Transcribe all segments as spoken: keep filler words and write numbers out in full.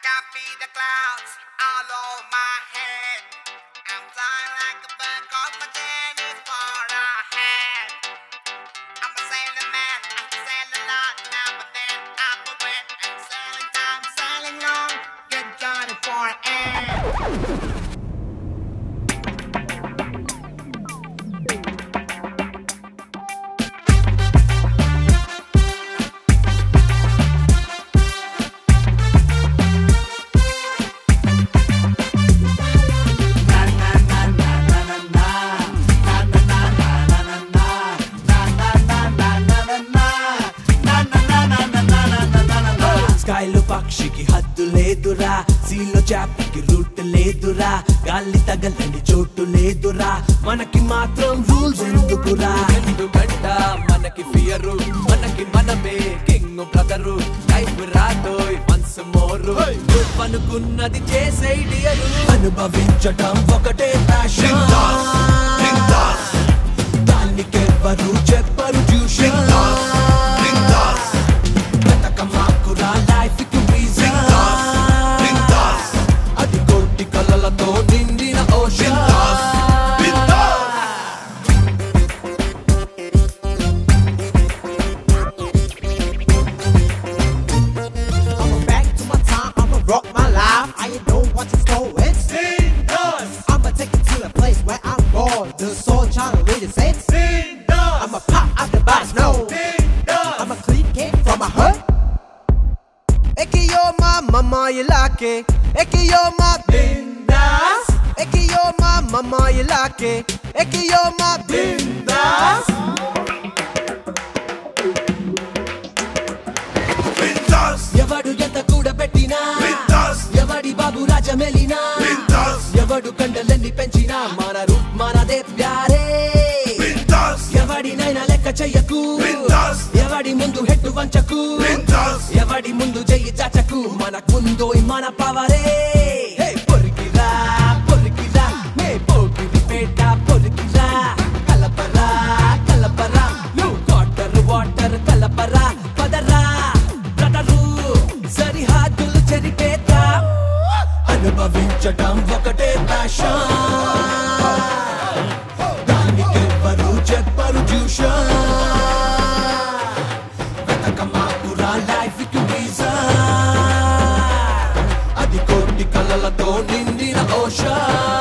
can feel the clouds all over my head. I'm flying like a bird, 'cause my journey is far ahead. I'm a sailing man, I can sail a lot now and then. I'm a wind and sailing time, sailing long, get journey for an end. స్కైలో పక్షికి హద్దు లేదురా, సీలో చాపకి route లేదురా, గాలి తగలని చోటు లేదురా, మనకి మాత్రం rules ఎందుకురా? ఎందుకంట మనకి ఫియరు, మనకి మనమే కింగ్ బ్రదరు, లైఫ్ రాదోయ్ వన్స్ మోరు, అనుకున్నది చేసే డియరు, అనుభవించటం ఒకటే ప్యాషన్, దానికెవ్వరు చెప్పరు ట్యూషన్, బతకమాకురా లైఫ్ కి రీజన్, అది కోటి కలలతో నిండిన ocean. I'ma back to my time, I'ma rock my life. I ain't know what to store it. I'ma take it to the place where I'm born. The soul trying to read the sense. I'ma pop out the box, no. I'm a clean cake from my hood. Eki yo my mama, you like it. Eki yo my bindas. Eki yo my mama, you like it. Eki yo my bindas. ఎవడు ఎంత కూడా పెట్టినా, ఎవడి బాబు రాజమెలినా, ఎవడు కండలన్నీ పెంచినా, మన రూప్ మనదే ప్యారే, ఎవడినైనా లెక్క చెయ్యకు, ఎవడి ముందు హెట్టు వంచకు, ఎవడి ముందు చెయ్యి చాచకు, మనకు ముందు మన పవరే. హే పొరికిరా పొరికిరా, మే పోకిరి పేట పొరికిరా, కలపరా కలపరా, నువ్వు వాటర్ వాటర్ కలపరా, పదరా బ్రదరు సరిహద్దులు చెరిపేద్దా, అనుభవించటం ఒకటే ప్యాషన్, దానికెవ్వరు చెప్పరు ట్యూషన్, బతకమాకురా లైఫ్ కి రీజన్, అది కోటి కలలతో నిండిన ఓషన్.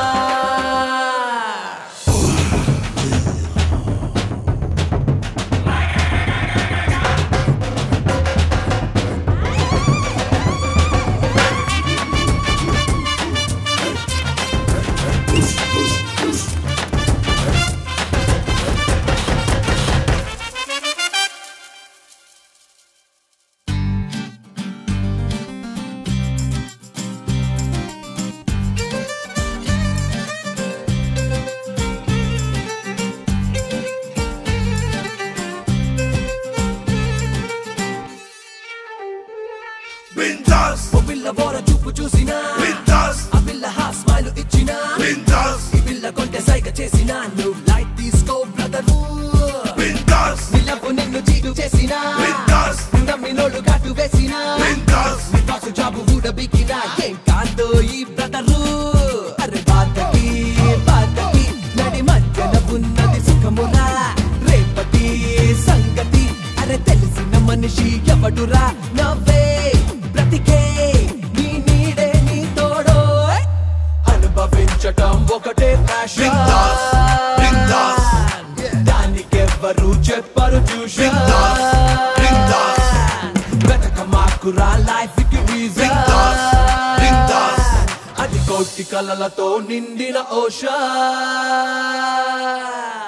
ఓ పిల్ల బోర చూపు చూసినా, ఆ పిల్ల హా స్మైల్ ఇచ్చినా, ఈ పిల్ల కొంటే సైగ చేసినా, నువ్వు లైట్ తీసుకో బ్రదరు, నిలపు నిన్ను చీటు చేసినా, నమ్మినోళ్ళు కాటు వేసినా, నీ బాసు జాబు ఊడబికినా, ఏం కాదో ఈ బ్రదరు, అరే బాధకి బాధకి నడి మధ్యన ఉన్నది సుఖమురా, రేపటి సంగతి అరే తెలిసిన మనిషి ఎవడురా, నవ్వే బ్రతికే నీ నీడే నీ తోడో, అనుభవించటం ఒకటే ప్యాషన్, దానికెవ్వరు చెప్పరు ట్యూషన్, బతకమాకురా లైఫ్ కి రీజన్, అది కోటి కలలతో నిండిన ఓషన్.